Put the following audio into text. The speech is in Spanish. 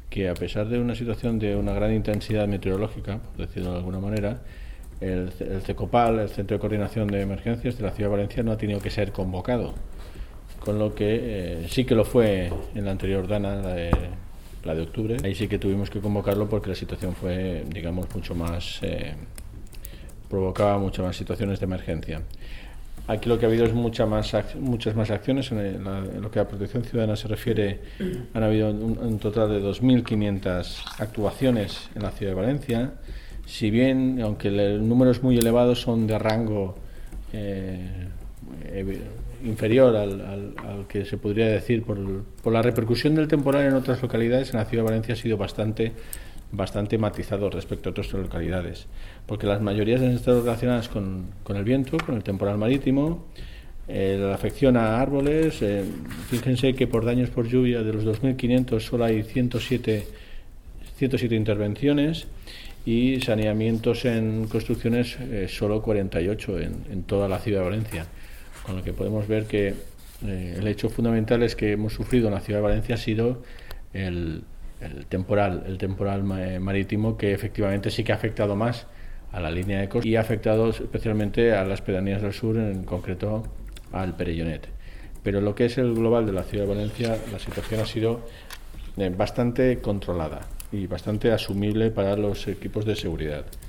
que a pesar de una situación de una gran intensidad meteorológica, por decirlo de alguna manera, el CECOPAL, el Centro de Coordinación de Emergencias de la Ciudad de Valencia, no ha tenido que ser convocado, con lo que sí que lo fue en la anterior DANA, la de octubre. Ahí sí que tuvimos que convocarlo porque la situación fue, digamos, mucho más provocaba muchas más situaciones de emergencia. Aquí lo que ha habido es muchas más acciones. En lo que a protección ciudadana se refiere, han habido un total de 2.500 actuaciones en la ciudad de Valencia. Si bien, aunque el número es muy elevado, son de rango inferior al que se podría decir por la repercusión del temporal en otras localidades. En la ciudad de Valencia ha sido bastante matizado respecto a otras localidades, porque las mayorías han estado relacionadas con el viento, con el temporal marítimo, la afección a árboles. Fíjense que por daños por lluvia, de los 2.500 solo hay 107 intervenciones, y saneamientos en construcciones solo 48 en toda la ciudad de Valencia, con lo que podemos ver que el hecho fundamental es que hemos sufrido en la ciudad de Valencia ha sido el temporal marítimo, que efectivamente sí que ha afectado más a la línea de costa y ha afectado especialmente a las pedanías del sur, en concreto al Perellonet. Pero lo que es el global de la ciudad de Valencia, la situación ha sido bastante controlada y bastante asumible para los equipos de seguridad.